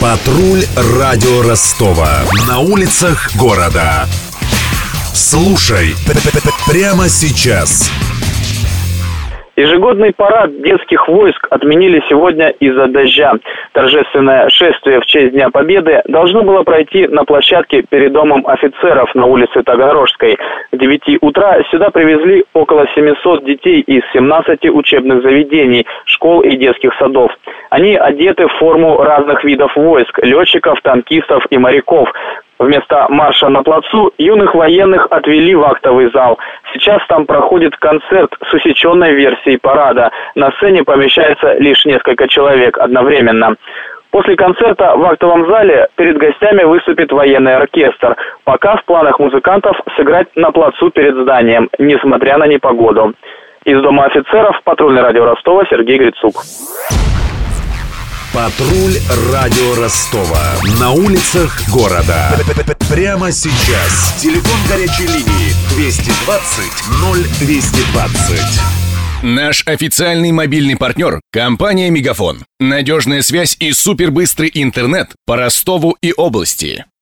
Патруль радио Ростова. На улицах города. Слушай прямо сейчас. Ежегодный парад детских войск отменили сегодня из-за дождя. Торжественное шествие в честь Дня Победы должно было пройти на площадке перед Домом офицеров на улице Таганрожской. К 9 утра сюда привезли около 700 детей из 17 учебных заведений, школ и детских садов. Они одеты в форму разных видов войск – летчиков, танкистов и моряков. Вместо марша на плацу юных военных отвели в актовый зал. Сейчас там проходит концерт с усеченной версией парада. На сцене помещается лишь несколько человек одновременно. После концерта в актовом зале перед гостями выступит военный оркестр. Пока в планах музыкантов сыграть на плацу перед зданием, несмотря на непогоду. Из Дома офицеров патрульное радио Ростова Сергей Грицук. Патруль радио Ростова. На улицах города. Прямо сейчас. Телефон горячей линии 220 0220. Наш официальный мобильный партнер – компания «Мегафон». Надежная связь и супербыстрый интернет по Ростову и области.